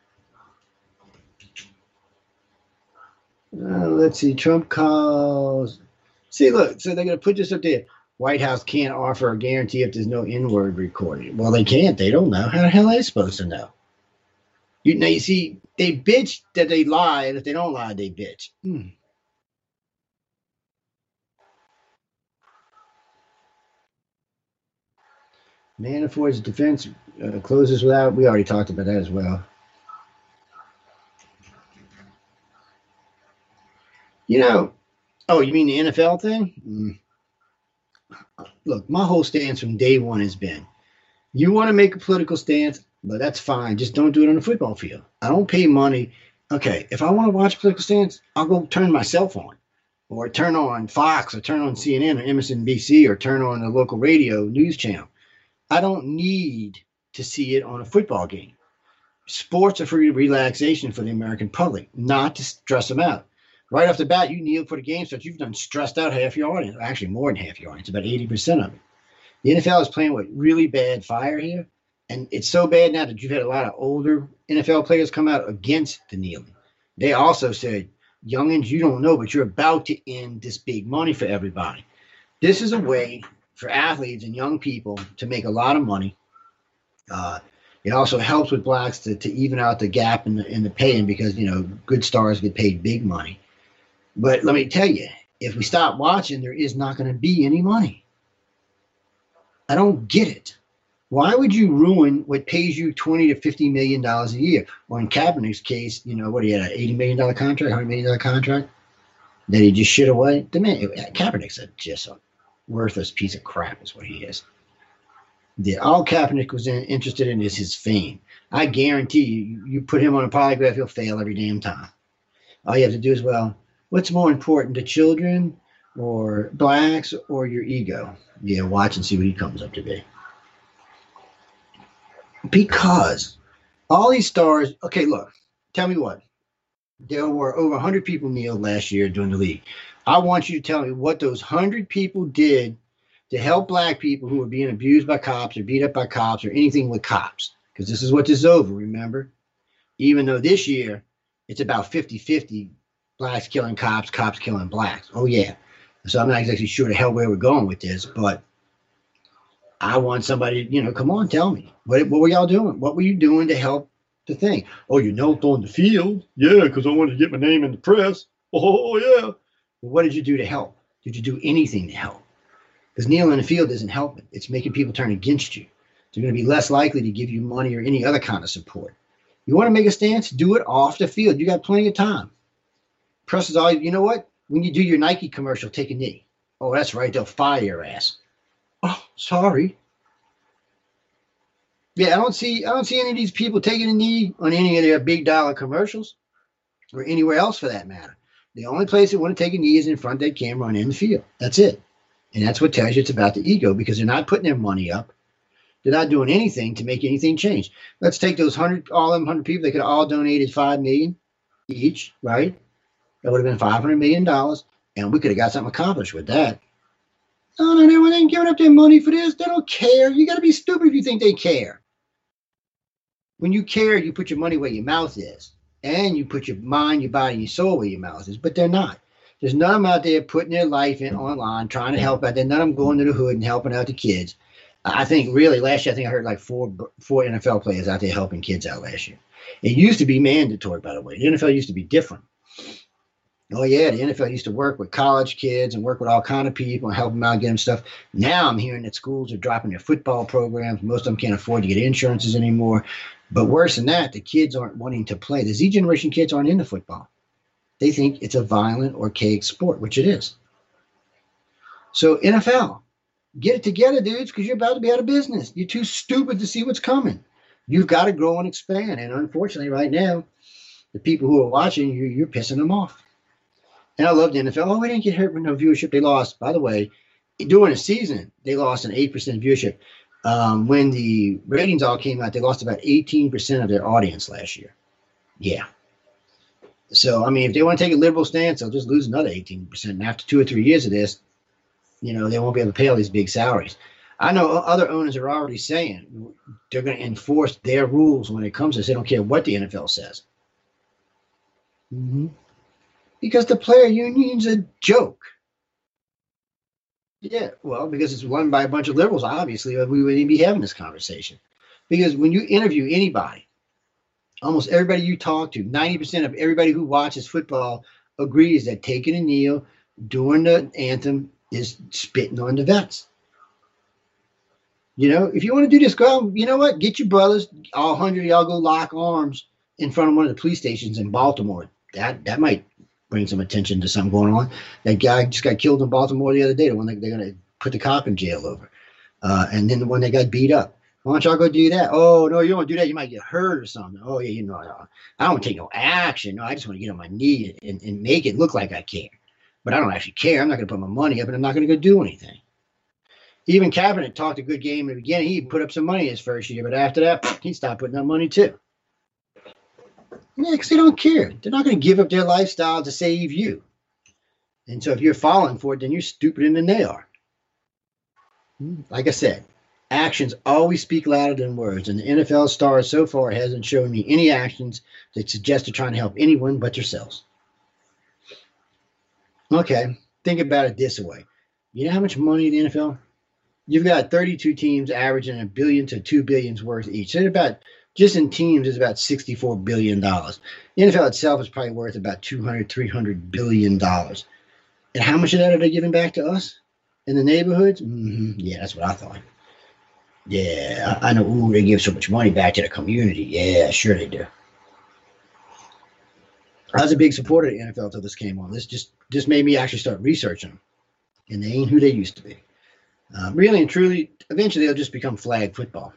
Let's see. Trump calls. See, look. So they're going to put this up there. White House can't offer a guarantee if there's no N-word recording. Well, they can't. They don't know. How the hell are they supposed to know? You see, they bitch that they lie, and if they don't lie, they bitch. Manafort's defense closes without. We already talked about that as well. Oh, you mean the NFL thing? Look, my whole stance from day one has been, you want to make a political stance, but that's fine. Just don't do it on the football field. I don't pay money. Okay, if I want to watch a political stance, I'll go turn my cell phone or turn on Fox or turn on CNN or MSNBC or turn on the local radio news channel. I don't need to see it on a football game. Sports are for relaxation for the American public, not to stress them out. Right off the bat, you kneel for the game starts. You've done stressed out half your audience. Actually, more than half your audience, about 80% of it. The NFL is playing with really bad fire here. And it's so bad now that you've had a lot of older NFL players come out against the kneeling. They also said, youngins, you don't know, but you're about to end this big money for everybody. This is a way for athletes and young people to make a lot of money. It also helps with blacks to even out the gap in the paying because, good stars get paid big money. But let me tell you, if we stop watching, there is not going to be any money. I don't get it. Why would you ruin what pays you $20 to $50 million a year? Or in Kaepernick's case, what he had, an $80 million contract, $100 million contract that he just shit away? The man, Kaepernick's just a worthless piece of crap is what he is. All Kaepernick was interested in is his fame. I guarantee you put him on a polygraph, he'll fail every damn time. All you have to do is, what's more important, to children or blacks or your ego? Yeah, watch and see what he comes up to be. Because all these stars, okay, look, tell me what. There were over 100 people kneeled last year during the league. I want you to tell me what those 100 people did to help black people who were being abused by cops or beat up by cops or anything with cops. Because this is what this is over, remember? Even though this year, it's about 50-50, blacks killing cops, cops killing blacks. Oh, yeah. So I'm not exactly sure the hell where we're going with this, but I want somebody, come on, tell me. What were y'all doing? What were you doing to help the thing? Oh, you knelt on the field? Yeah, because I wanted to get my name in the press. Oh, yeah. Well, what did you do to help? Did you do anything to help? Because kneeling in the field isn't helping. It's making people turn against you. They're going to be less likely to give you money or any other kind of support. You want to make a stance? Do it off the field. You got plenty of time. Press is all, you know what? When you do your Nike commercial, take a knee. Oh, that's right. They'll fire your ass. Oh, sorry. Yeah, I don't see any of these people taking a knee on any of their big dollar commercials or anywhere else for that matter. The only place they want to take a knee is in front of that camera and in the field. That's it. And that's what tells you it's about the ego because they're not putting their money up. They're not doing anything to make anything change. Let's take those 100 people. They could have all donated $5 million each, right? That would have been $500 million, and we could have got something accomplished with that. No, they ain't giving up their money for this. They don't care. You got to be stupid if you think they care. When you care, you put your money where your mouth is, and you put your mind, your body, your soul where your mouth is, but they're not. There's none of them out there putting their life in online, trying to help out there. None of them going to the hood and helping out the kids. I think really last year, I heard like four NFL players out there helping kids out last year. It used to be mandatory, by the way. The NFL used to be different. Oh, yeah, the NFL used to work with college kids and work with all kind of people and help them out, get them stuff. Now I'm hearing that schools are dropping their football programs. Most of them can't afford to get insurances anymore. But worse than that, the kids aren't wanting to play. The Z generation kids aren't into football. They think it's a violent, archaic sport, which it is. So NFL, get it together, dudes, because you're about to be out of business. You're too stupid to see what's coming. You've got to grow and expand. And unfortunately, right now, the people who are watching, you're pissing them off. And I love the NFL. Oh, we didn't get hurt with no viewership. They lost. By the way, during the season, they lost an 8% viewership. When the ratings all came out, they lost about 18% of their audience last year. Yeah. So, I mean, if they want to take a liberal stance, they'll just lose another 18%. And after 2 or 3 years of this, They won't be able to pay all these big salaries. I know other owners are already saying they're going to enforce their rules when it comes to this. They don't care what the NFL says. Mm-hmm. Because the player union's a joke. Yeah, well, because it's run by a bunch of liberals, obviously, we wouldn't be having this conversation. Because when you interview anybody, almost everybody you talk to, 90% of everybody who watches football agrees that taking a kneel during the anthem is spitting on the vets. If you want to do this, go, you know what? Get your brothers, all 100 of y'all go lock arms in front of one of the police stations in Baltimore. That might bring some attention to something going on. That guy just got killed in Baltimore the other day, the one that they're going to put the cop in jail over. And then the one that got beat up. Why don't y'all go do that? Oh, no, you don't do that. You might get hurt or something. Oh, yeah, I don't take no action. No, I just want to get on my knee and make it look like I care. But I don't actually care. I'm not going to put my money up, and I'm not going to go do anything. Even Kaepernick talked a good game in the beginning. He put up some money his first year, but after that, he stopped putting up money too. Yeah, because they don't care. They're not going to give up their lifestyle to save you. And so if you're falling for it, then you're stupider than they are. Like I said, actions always speak louder than words, and the NFL stars so far hasn't shown me any actions that suggest they're trying to help anyone but themselves. Okay, think about it this way. You know how much money the NFL? You've got 32 teams averaging $1 billion to $2 billion worth each. So just in teams, it's about $64 billion. The NFL itself is probably worth about $200-300 billion. And how much of that are they giving back to us in the neighborhoods? Yeah, that's what I thought. Yeah, I know. Ooh, they give so much money back to the community. Yeah, sure they do. I was a big supporter of the NFL until this came on. This just made me actually start researching them. And they ain't who they used to be. Really and truly, eventually they'll just become flag football.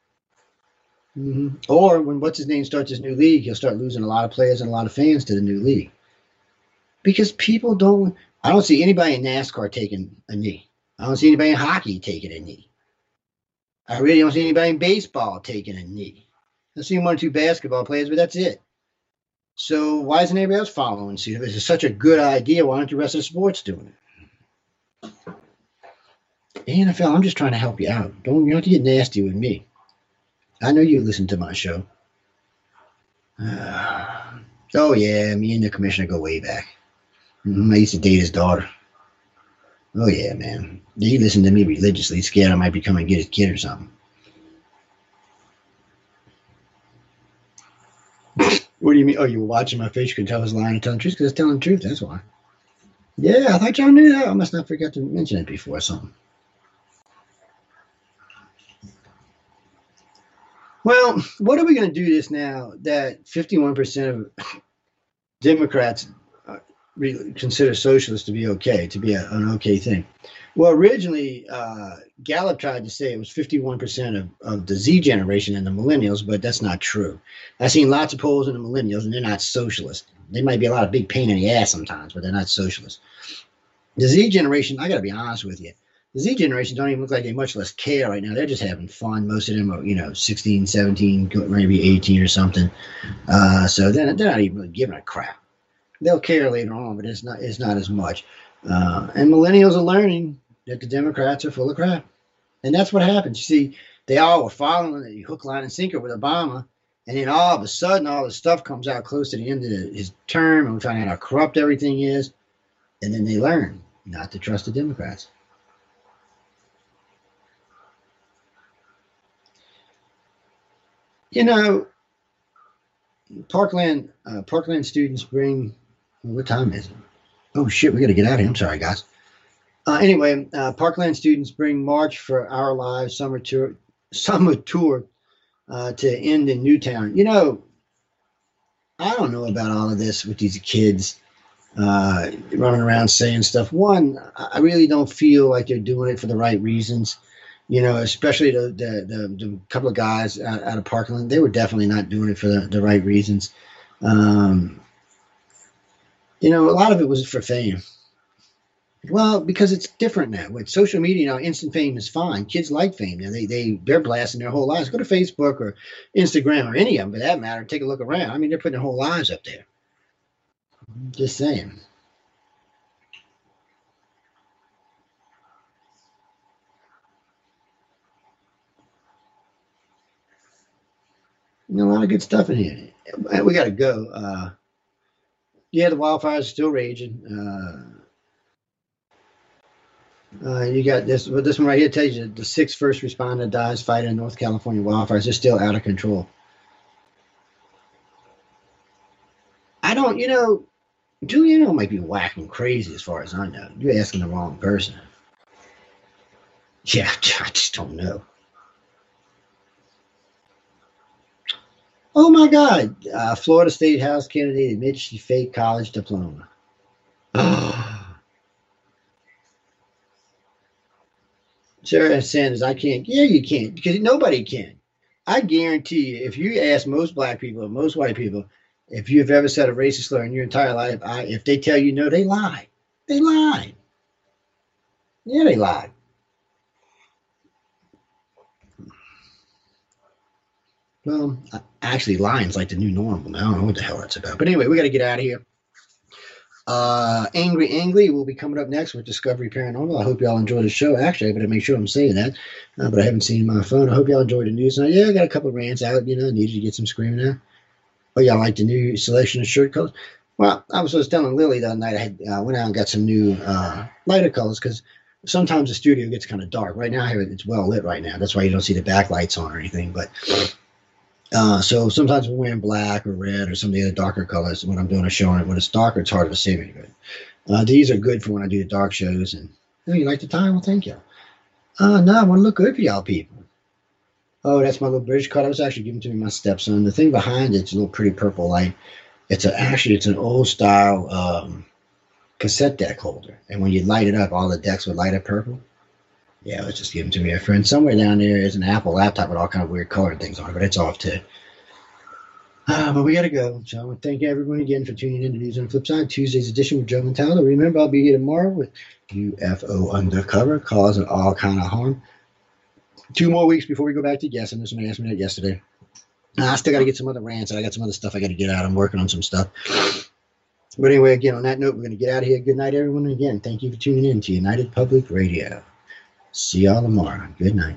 Or when what's-his-name starts his new league, he'll start losing a lot of players and a lot of fans to the new league. Because I don't see anybody in NASCAR taking a knee. I don't see anybody in hockey taking a knee. I really don't see anybody in baseball taking a knee. I've seen 1 or 2 basketball players, but that's it. So why isn't anybody else following suit? If it's such a good idea, why aren't the rest of the sports doing it? NFL, I'm just trying to help you out. You don't have to get nasty with me. I know you listen to my show. Oh, yeah, me and the commissioner go way back. I used to date his daughter. Oh, yeah, man. He listened to me religiously, scared I might be coming and get his kid or something. What do you mean? Oh, you were watching my face. You can tell I was lying and telling the truth because I was telling the truth. That's why. Yeah, I thought y'all knew that. I must not forget to mention it before or something. Well, what are we going to do this now that 51% of Democrats consider socialists to be okay, to be an okay thing? Well, originally, Gallup tried to say it was 51% of the Z generation and the millennials, but that's not true. I've seen lots of polls in the millennials, and they're not socialist. They might be a lot of big pain in the ass sometimes, but they're not socialist. The Z generation, I got to be honest with you, the Z generation don't even look like they much less care right now. They're just having fun. Most of them are, 16, 17, maybe 18 or something. So they're not even really giving a crap. They'll care later on, but it's not as much. And millennials are learning that the Democrats are full of crap. And that's what happens. You see, they all were following the hook, line, and sinker with Obama. And then all of a sudden, all this stuff comes out close to the end of his term, and we find out how corrupt everything is. And then they learn not to trust the Democrats. Parkland students bring, what time is it? Oh shit, we got to get out of here. I'm sorry, guys. Anyway, Parkland students bring March for Our Lives summer tour to end in Newtown. I don't know about all of this with these kids running around saying stuff. One, I really don't feel like they're doing it for the right reasons. Especially the couple of guys out of Parkland, they were definitely not doing it for the right reasons. A lot of it was for fame. Well, because it's different now. With social media now, instant fame is fine. Kids like fame now. They're blasting their whole lives. Go to Facebook or Instagram or any of them, for that matter. Take a look around. I mean, they're putting their whole lives up there. Just saying. A lot of good stuff in here. We got to go. Yeah, the wildfires are still raging. You got this. Well, this one right here tells you the sixth first responder dies fighting North California wildfires. They're still out of control. I don't, Giuliano might be whacking crazy as far as I know. You're asking the wrong person. Yeah, I just don't know. Oh my God! Florida State House candidate admits she faked college diploma. Sarah Sanders, I can't. Yeah, you can't because nobody can. I guarantee you, if you ask most black people, most white people, if you've ever said a racist slur in your entire life, if they tell you no, they lie. They lie. Yeah, they lie. Well, actually, lying's like the new normal. I don't know what the hell that's about. But anyway, we got to get out of here. Angry Angry will be coming up next with Discovery Paranormal. I hope y'all enjoy the show. Actually, I better make sure I'm saying that, but I haven't seen my phone. I hope y'all enjoyed the news. Now, yeah, I got a couple of rants out. Needed to get some screaming out. Oh, y'all like the new selection of shirt colors? Well, I was telling Lily the other night. I had went out and got some new lighter colors because sometimes the studio gets kind of dark. Right now, here it's well lit right now. That's why you don't see the backlights on or anything. But so sometimes we're wearing black or red or some of the other darker colors when I'm doing a show. And when it's darker, it's harder to see me. But these are good for when I do the dark shows. And you like the tie? Well, thank you. No, I want to look good for y'all people. Oh, that's my little British card. I was actually given to me by my stepson. The thing behind it's a little pretty purple light. It's an old style cassette deck holder. And when you light it up, all the decks would light up purple. Yeah, it was just given to me. A friend somewhere down there is an Apple laptop with all kind of weird colored things on it, but it's off too. But we got to go. So I want to thank everyone again for tuning in to News on the Flip Side, Tuesday's edition with Joe Montaldo. Remember, I'll be here tomorrow with UFO Undercover, causing all kind of harm. 2 more weeks before we go back to guessing. Somebody asked me that yesterday. I still got to get some other rants, and I got some other stuff I got to get out. I'm working on some stuff. But anyway, again, on that note, we're going to get out of here. Good night, everyone. And again, thank you for tuning in to United Public Radio. See y'all tomorrow. Good night.